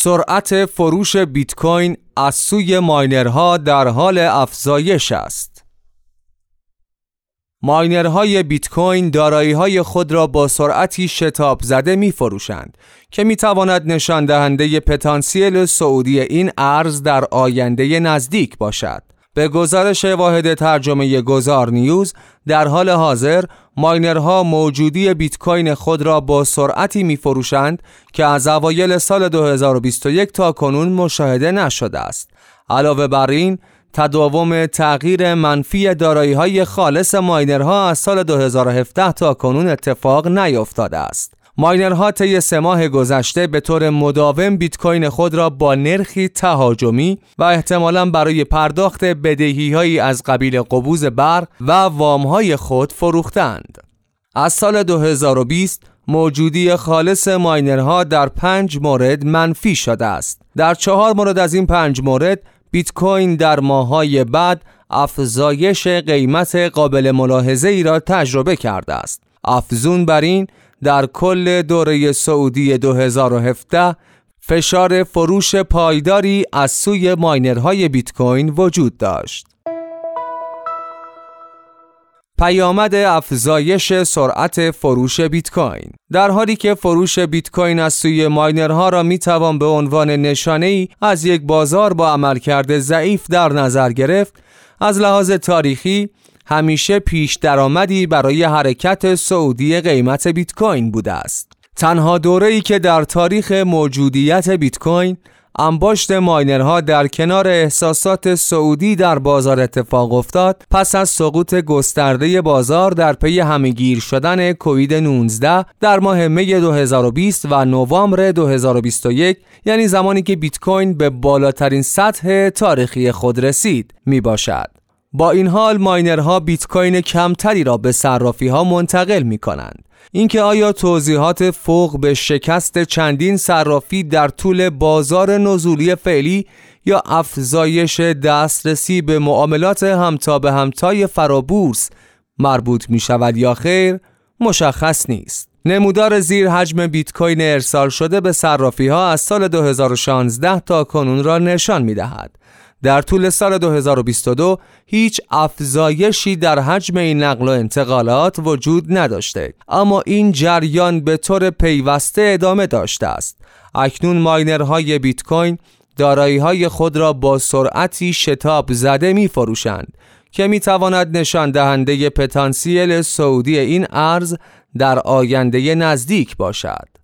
سرعت فروش بیت کوین از سوی ماینرها در حال افزایش است. ماینرهای بیت کوین دارایی‌های خود را با سرعتی شتاب زده می‌فروشند که می‌تواند نشان دهنده پتانسیل صعودی این ارز در آینده نزدیک باشد. به گزارش واحد ترجمه گذار نیوز، در حال حاضر ماینرها موجودی بیت کوین خود را با سرعتی می‌فروشند که از اوایل سال 2021 تا کنون مشاهده نشده است. علاوه بر این، تداوم تغییر منفی دارایی‌های خالص ماینرها از سال 2017 تا کنون اتفاق نیفتاده است. ماینرها طی 3 ماه گذشته به طور مداوم بیت کوین خود را با نرخی تهاجمی و احتمالاً برای پرداخت بدهی‌هایی از قبیل قبوض برق و وام‌های خود فروختند. از سال 2020 موجودی خالص ماینرها در 5 مورد منفی شده است. در 4 مورد از این 5 مورد بیت کوین در ماه‌های بعد افزایش قیمت قابل ملاحظه‌ای را تجربه کرده است. افزون بر این، در کل دوره صعودی 2017 فشار فروش پایداری از سوی ماینرهای بیت کوین وجود داشت. پیامد افزایش سرعت فروش بیت کوین. در حالی که فروش بیت کوین از سوی ماینرها را میتوان به عنوان نشانه‌ای از یک بازار با عملکرد ضعیف در نظر گرفت، از لحاظ تاریخی همیشه پیش درآمدی برای حرکت صعودی قیمت بیت کوین بوده است. تنها دوره‌ای که در تاریخ موجودیت بیت کوین انباشت ماینرها در کنار احساسات صعودی در بازار اتفاق افتاد، پس از سقوط گسترده بازار در پی همه‌گیر شدن کووید 19 در ماه می 2020 و نوامبر 2021، یعنی زمانی که بیت کوین به بالاترین سطح تاریخی خود رسید می باشد. با این حال ماینرها بیت کوین کمتری را به صرافی‌ها منتقل می‌کنند. اینکه آیا توضیحات فوق به شکست چندین صرافی در طول بازار نزولی فعلی یا افزایش دسترسی به معاملات همتا به همتای فرابورس مربوط می‌شود یا خیر، مشخص نیست. نمودار زیر حجم بیت کوین ارسال شده به صرافی‌ها از سال 2016 تا کنون را نشان می‌دهد. در طول سال 2022 هیچ افزایشی در حجم این نقل و انتقالات وجود نداشته، اما این جریان به طور پیوسته ادامه داشته است. اکنون ماینرهای بیت کوین دارایی‌های خود را با سرعتی شتاب زده می‌فروشند که می‌تواند نشان دهنده پتانسیل صعودی این ارز در آینده نزدیک باشد.